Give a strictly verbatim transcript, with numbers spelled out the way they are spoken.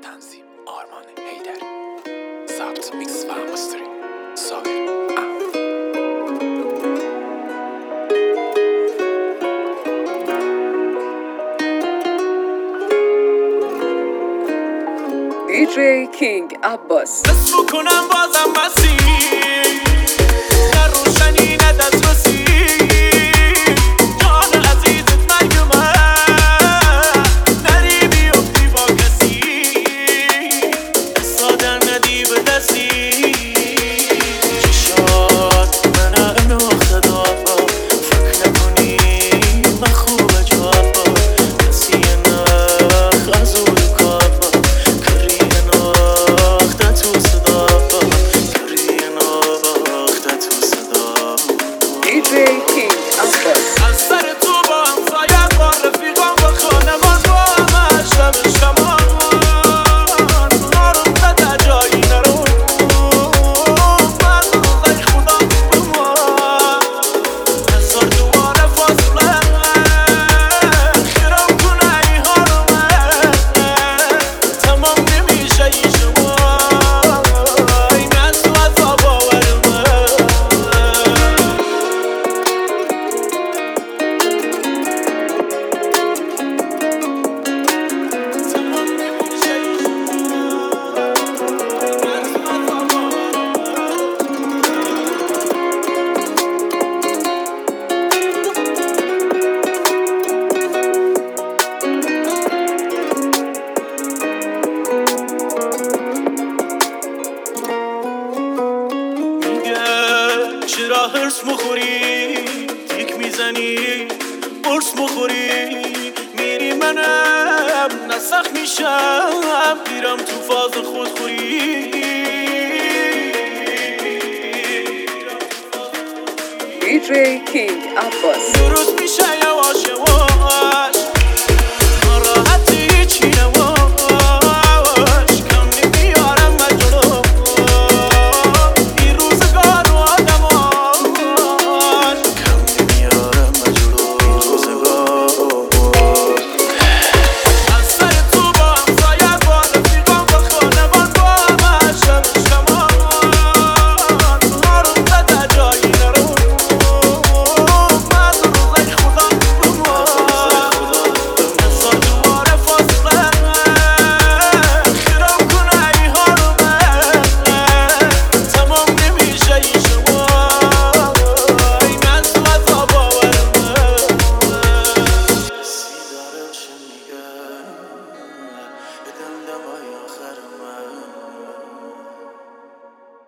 تنظیم آرمان حیدری، ضبط میکس و مسترینگ سایر احمد. دی جی کینگ عباس. حس بکنم بازم مسیر در روشنی ندست رسی جان عزیزت مرگ من نری بیفتی با کسی سادر ندی به دستی چشات من اناخته دافا فکر نکنی من خوبه جافا کسی نخ از اون کافا کری ناخته تو صدا کری ناخته تو صدا دی جی کینگ عباس. از سر تو با همسایت با رفیقان با خانمان با همه شب شمان نارم بده جایی نرو من روزش خدا بمان هزار دوباره فاصله خیرم کنه ای حالو من تمام نمیشه ای شما این از تو از باور من چرا هرس مخوری تیک میزنی برس مخوری میری منم نسخ میشم میرم تو فاز خودخوری دی جی کینگ عباس. درست میشه یواش یواش ناراحتی چی نواش کم نمیارم مجلو این روزگار و آدماش کم نمیارم مجلو این روزگار از سر تو با همسایت با رفیقان با خانمان با همه شب شمان نارم بده جایی نرو من روزش خدا بمان هزار دوباره فاصله خیرم کنه ای حالو من تمام نمیشه ای شما این از تو از باور من کسی داره چه میگه بدم دمای آخر